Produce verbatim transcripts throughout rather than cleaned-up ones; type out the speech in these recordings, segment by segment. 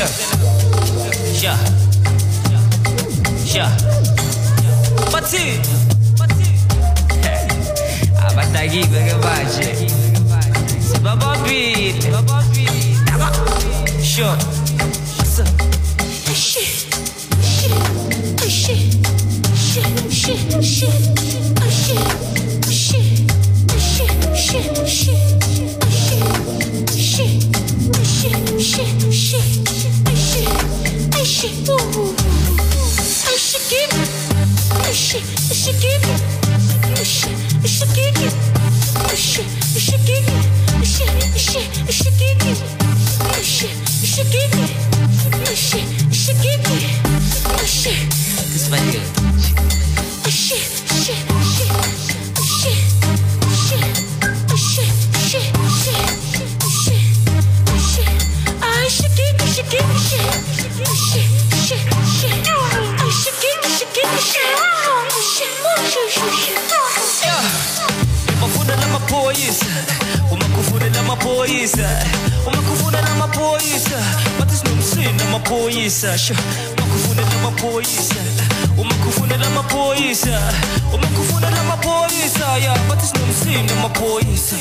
look. Yeah. Yeah. Pati. Abatagi bagabaje. Baba beat. Baba beat. Sure. Shit. Shit. Shit. Shit. Shit. Shit. Shit. Shit. Shit. Shit. Shit. Shit, shit, shit, shit, shit, I shit, ooh, I should give it, I should, I should give it, I should, I should give it, I should, I should give it, I should, I should, I should give it, I should, I should give it, I should, I should give it, I should. This my deal. I should, shit, shit, shit, shit, shit, shit, shit. Give me shit, shit, shit, shit. I should give me shit, give me shit, shit, shit, shit. Yeah. Umafuna na mapoyisa, umakufuna na mapoyisa, umakufuna na mapoyisa. But it's no sin na mapoyisa. Umakufuna na mapoyisa, umakufuna na mapoyisa, umakufuna na mapoyisa. Yeah, but it's no sin na mapoyisa.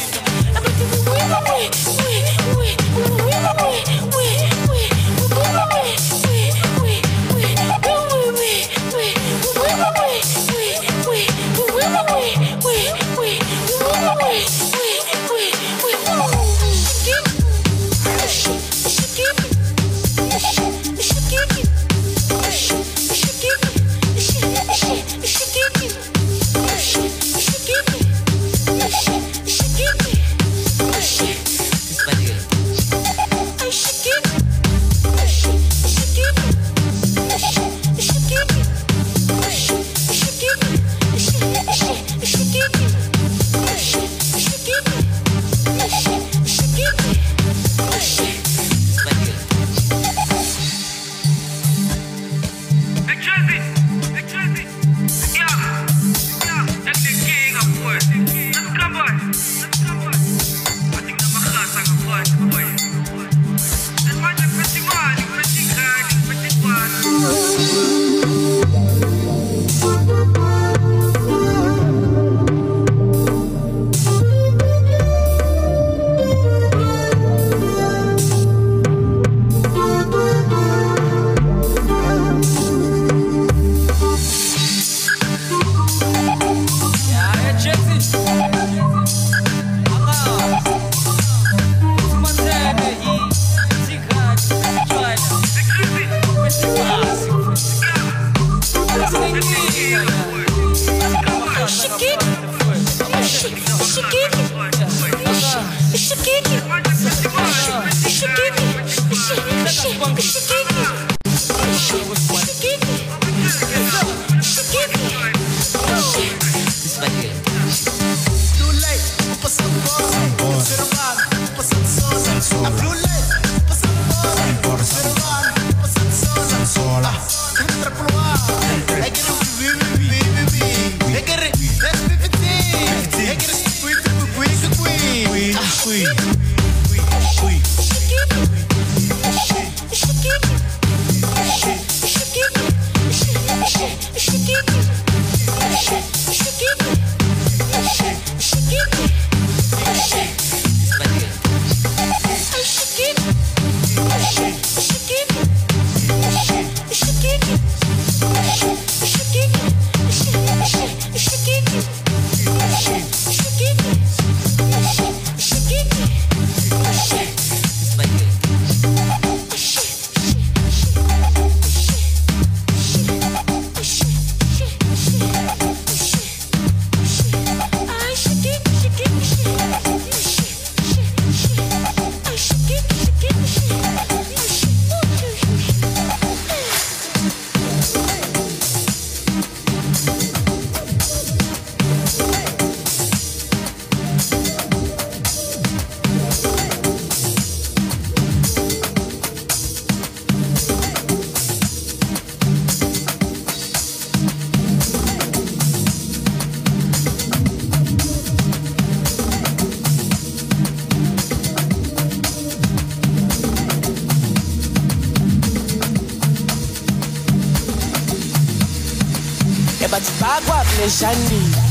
bathi bakwabhleshanisa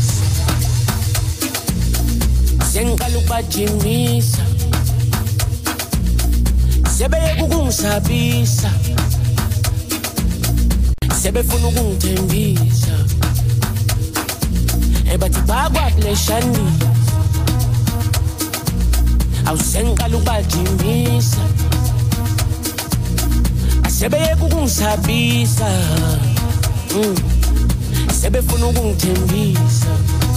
sengiqala ukubajimisa sebeyeke ukungisabisa sebefuna ukungithembisa ebathi bakwabhleshanisa awusengiqala ukubajimisa sebeyeke ukungisabisa mm. sebefuna ukungithembisa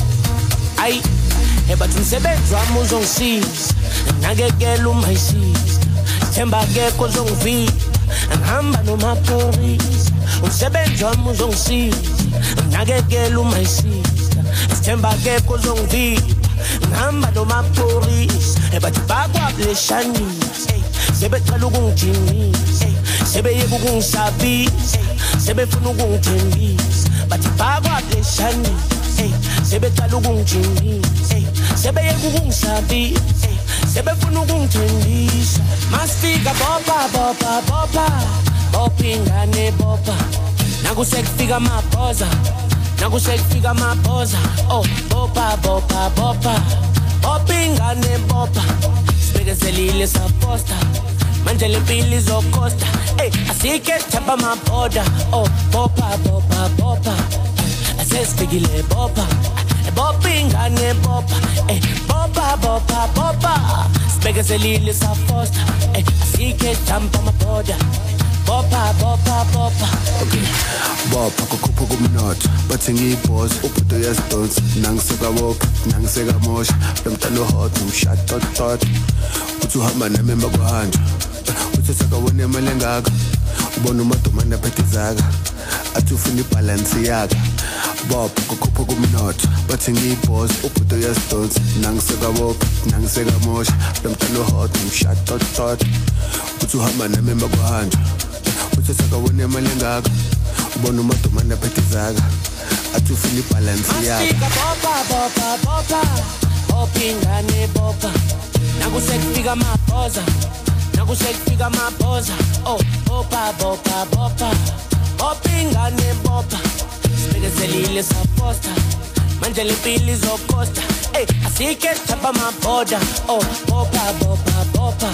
ayi ebathi umsebenzi wami uzongisiza nakekela uma isiza themba akekho ozongivika ngihamba nomaphorisa umsebenzi wami uzongisiza nakekela uma isiza themba akekho ozongivika ngihamba nomaphorisa ebathi bakwabhleshanisa sebeqala ukungijimisa sebeyeke ukungisabisa sebefuna ukungithembisa bathi bakwabhleshanisa sebeqala ukungijimisa sebeyeke ukungisabisa sebefuna ukungithembisa masifika bopa bopa bopa bopa ingane bopa nakusekufika amabhoza nakusekufika amabhoza oh bopa bopa bopa bopa ingane bopa sibekezelile saposta manje lempilo izokosta ey asike thapha amabhoda oh bopa bopa bopa asesifikile bopa bopa ingane bopa ey bopa bopa bopa sibekezelile saposta ey asike thapha amabhoda bopa bopa bopa okay bopa kukhupha kumnotho bathi ngiyibhoza ubhudo yasidonsa nangiseka bopa nangiseka mosha lomntana hot umshot tot tot uthi uhamba nami emakuhanja uthi sakawona imali engaka ubona umadumana phethizaka athi ufuna ibalance yaka bopa kukhupha kumnotho bathi ngiyibhoza ubhudo yasidonsa nangiseka bopa nangiseka mosha lomntana hot umshot tot tot uthi uhamba nami emakuhanja uthi sakawona imali engaka ubona umadumana phethizaka athi ufuna ibalance yaka bopa bopa bopa bopa ingane bopa nakusekufika amabhoza nakusekufika amabhoza oh bopa bopa bopa bopa ingane bopa sibekezelile saposta manje lempilo izokosta ey asike thapha amabhoda oh bopa bopa bopa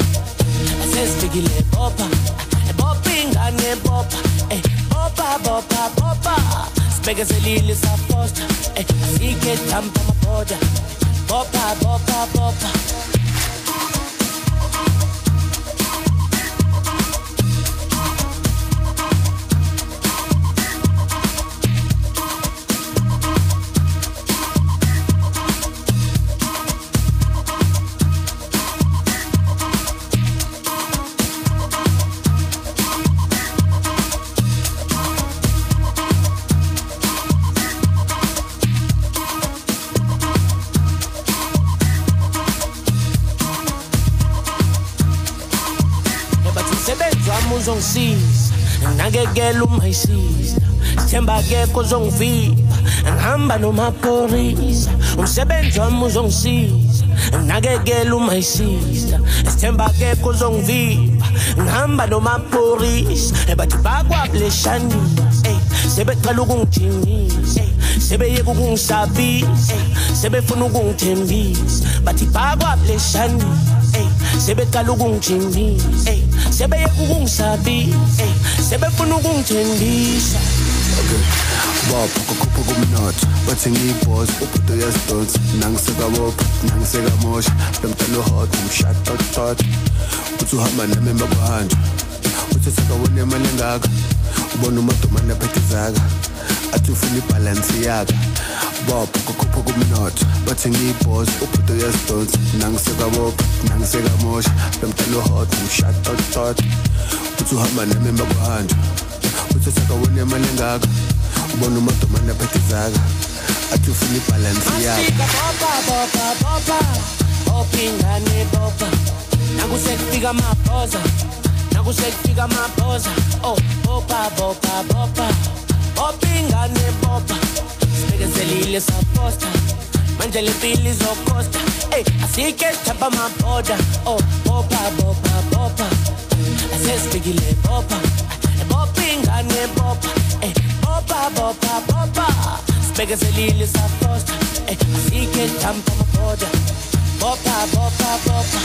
asesifikile bopa bopa ingane bopa ey bopa bopa bopa sibekezelile saposta ey asike thapha amabhoda bopa bopa bopa uzongisiza nakekela uma isiza themba akekho ozongivika ngihamba nomaphorisa umsebenzi wami uzongisiza nakekela uma isiza themba akekho ozongivika ngihamba nomaphorisa ebathi bakwabhleshanisa sebeqala ukungijimisa sebeyeke ukungisabisa sebefuna ukungithembisa bathi bakwabhleshanisa sebeqala ukungijimisa sebeyeke ukungisabisa sebefuna ukungithembisa okay bopa kukhupha kumnotho bathi ngiyibhoza ubhudo yasidonsa nangiseka bopa nangiseka mosha lomntana hot umshot tot tot uthi uhamba nami emakuhanja uthi sakawona imali engaka ubona umadumana phethizaka athi ufuna ibalance yaka bopa kukhupha kumnotho bathi ngiyibhoza ubhudo yasidonsa nangiseka bopa nangiseka mosha lomntana hot umshot tot tot uthi uhamba nami emakuhanja uthi sakawona imali engaka ubona umadumana phethizaka athi ufuna ibalance yaka bopa bopa bopa bopa ingane bopa nakusekufika amabhoza nakusekufika amabhoza oh bopa bopa bopa bopa ingane bopa sibekezelile saposta manje lempilo izokosta ey asike thapha amabhoda oh bopa bopa bopa asesifikile bopa bopa ingane bopa ey bopa bopa bopa Bega selile sa posta, eh, asike tampa mapoda. Bopa, bopa, bopa.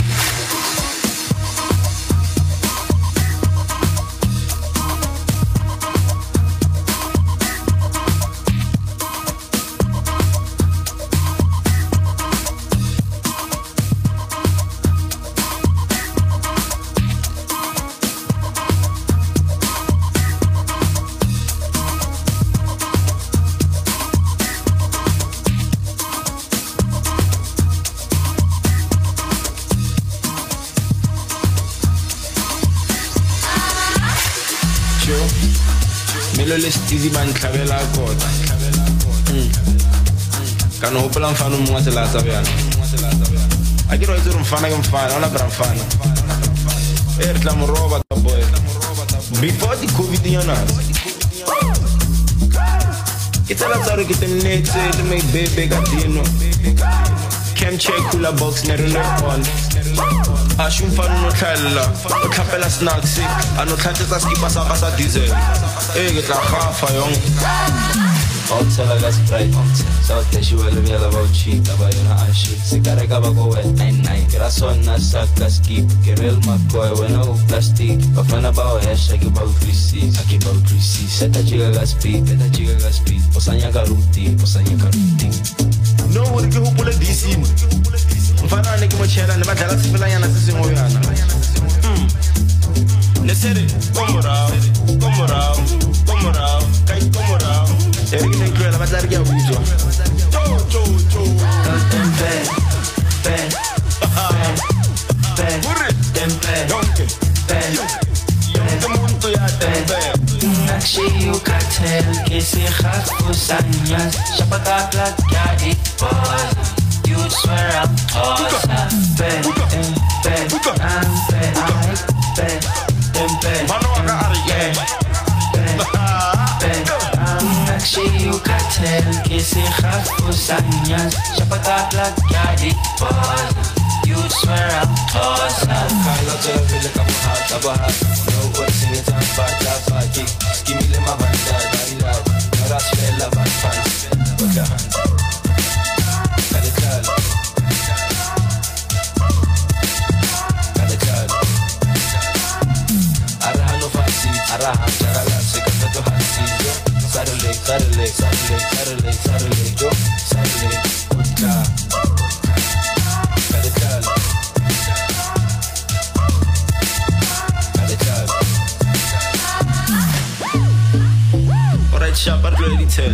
Easy man tlhabela kota kana hopola mfana mongwe tsela tsa bjana a ke rotse re mfana ke mfana ona bra mfana e re tla moroba ka boy before the covid yana ke tsela tsa re ke tennetse le my baby ka dino cam check kula box ne rena on a shumfana no tlhalla o tlhapela snacks a no tlhatsetsa skipa sa ka sa diesel e ke tla gafa yong Hotel gas bright South Asia wele mela bauchi taba yona ashi Sikare ka ba go wet nine nine Kira sona saka skip Kirel makoy wena u plastic Bafana ba o hesha ki ba u three C Aki ba u three C Seta chiga gas speed Seta chiga gas speed Osanya ka ruti Osanya ka ruti No wuri ke hopole disi Mfana ne ke mo chela ne ba dlala sifela yana se sengwe yana Ne sere komora komora komora kai komora Erine incluye la batalla que abuso. Cho cho cho. Tempe, pe, pe, tempe, Donke, pe, Yonke muntu ya tempe. Nakshi yu cartel que se jafusanyas, chapaka plaka ikpoza. You swear I'm awesome. Pe, pe, I'm pe, I pe, tempe. Mano aga ariye. Nakshi yu cartel que se jafusanyas, chapaka plaka ikpoza. You swear I'm awesome. Kaila jaya vile kama hata bahati. No one singing time bata fati. Skimi le mabanda daila. Nora shela banfan. Waka hand. Kale kale. Kale kale. Araha no fancy. Araha chagala sekata to hansi. Sarule, sarule, sarule, sarule, sarule, jo, sarule, utka. Kale kale. Alright, shapa ready tell.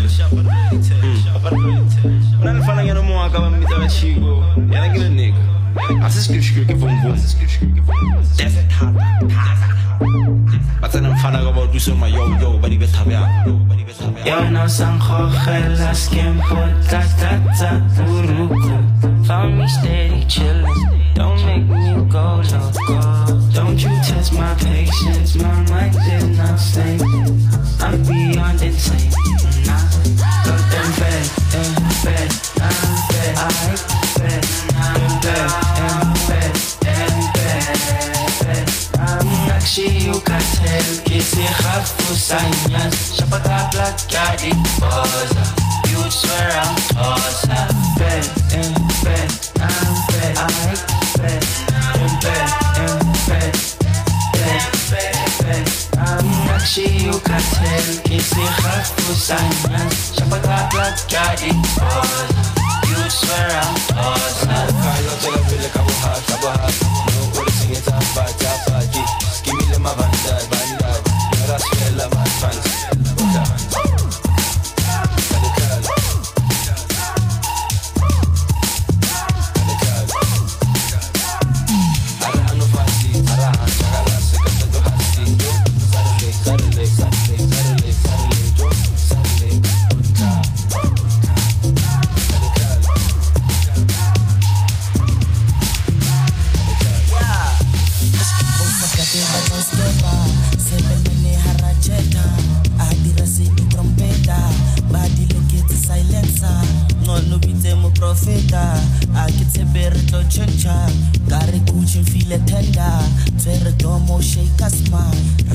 Una le fana yana mo aka ba mita la chigo. Yana ke nigga. Asa skip skip ke vom vom. That's it hard. Batana mfana ka ba duso ma yo yo ba di be thabya. Yo no sanjo gelas quien pota tata uruku. Found me steady chillin'. Don't make me go loco. Don't you test my patience. My mind is not stable. I'm beyond insane. Nah, go them bad, them bad, I'm bad, I bad, I'm bad, I'm bad, them bad, I'm Nakshi yu cartel que se jafusanyas, chapaka plaka ikpoza. You swear I'm awesome. Bad, them bad, I'm bad, I bad, them bad, them bad, bad, bad. I'm Nakshi yu cartel que se jafusanyas, chapaka plaka ikpoza. You swear I'm awesome. Kaila jaya vile kama hata bahati. No one singing time bata fati. Skimi le mabanda daila. Nora shela banfan. Waka hand. Kale kale. Kale kale. Araha no fancy. Araha chagala sekata to hansi. Sarule, sarule, sarule, sarule, sarule, jo, sarule, utka. Kale kale. Profeta, akitse berto chencha, kare kuchin file tenda, twere domo shake asma, rega domo.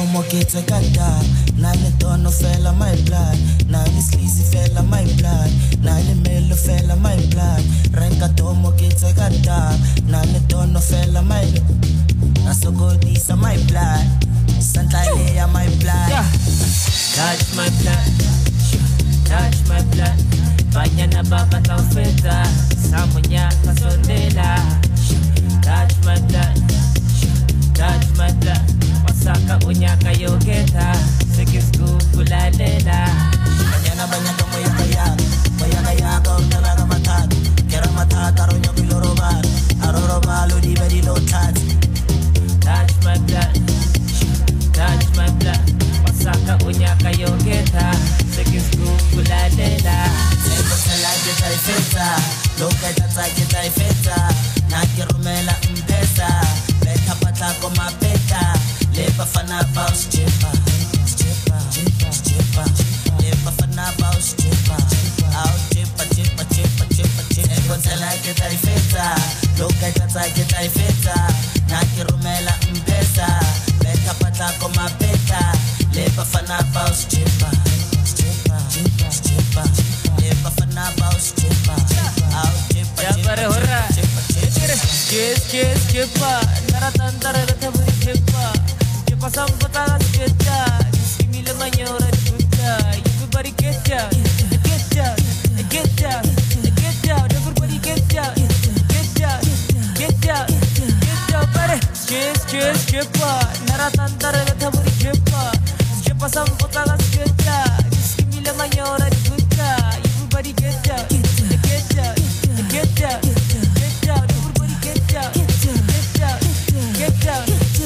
tomo gets a gada. Nine tono fella my blood. Nine sleazy fella my blood. Nine melo fella my blood. Renka tomo gets a gada. Nine tono fella my blood. Nasogolisa my blood. Santa Lea my blood. Touch my blood. Touch my blood. Banyana baba taufeta. Samunya kasondela. Touch my blood. Touch my blood. Wasaka unyaka yogeta. Sikisku kulalela. Banyana banyaka moyaka yak. Moyaka yak o talaga matat. Kera matat aronyo kilorobar. Aroroba lodi bedi lo tat. Touch my blood. Touch my blood. Wasaka unyaka yogeta. Sikisku kulalela. Seko selage taifeta. Loka tata taifeta. Nakirumela mpesa. Beta pata koma beta. Lepa fana baus chepa. Chepa, chepa, chepa. Lepa fana baus chepa. Out chepa, chepa, chepa, chepa, chepa. Seko selage taifeta. Loka tata taifeta. Nakirumela mpesa. Beta pata koma beta. Lepa fana baus chepa. Chepa, chepa, chepa. Lepa fana baus chepa. Out chepa, chepa, chepa, chepa. Kiss, kiss, kippa. Naratandara the taburi kippa. Kippa sampata sketa. Simile manyora kutta. Everybody get down, get down, get down, get down. Everybody get down, get down, get down, get down. Pare. Kiss, kiss, kippa. Naratandara the taburi kippa. Kippa sampata sketa. Simile manyora kutta. Everybody get down, get down, get down, get down. Everybody get down, get down, get down.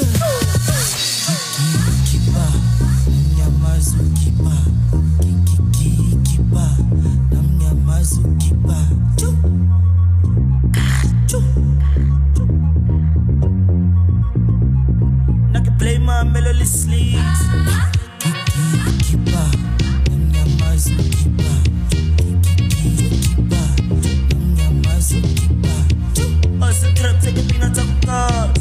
Kipa, nyamazu kipa, kiki kipa, nam nyamazu kipa. Chu, chu. Naki play my melody sleeves. Kiki kipa, nam nyamazu kipa, kiki kipa, nam nyamazu kipa. Chu, us a trap take a peanut of course.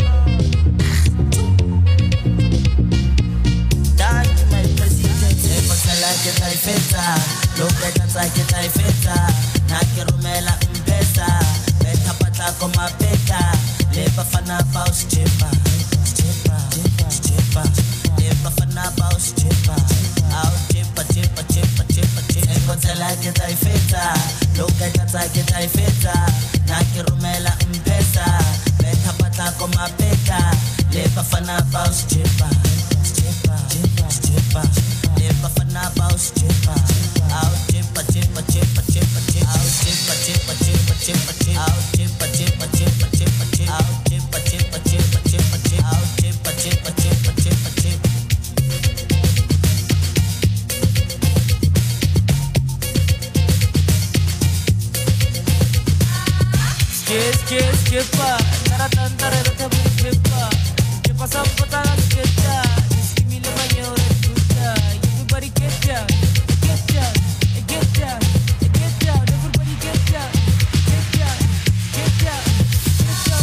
Get I feta, look at that I get I feta, Nakirumela Mbesa, Beta Pata Koma Beta, Lepa Fana Baus Chepa, Chepa, Chepa, Lepa Fana Baus Chepa, Out Chepa, Chepa, Chepa, Chepa, Chepa, Kotela get I feta, look at that I get I feta, Nakirumela Mbesa, Beta Pata Koma Beta, Lepa Fana Baus Chepa, Chepa, Chepa, Chepa. Lepa fana baus chepa, out chepa chepa chepa chepa chepa, out chepa chepa chepa chepa chepa, out chepa chepa chepa chepa chepa, out chepa chepa chepa chepa chepa, out chepa chepa chepa chepa chepa. Kiss, kiss, kippa. Naratandara the taburi kippa. Kippa sampata sketa. Simile manyora kutta. Everybody get down, get down, get down, get down. Everybody get down, get down, get down, get down.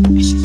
Ishi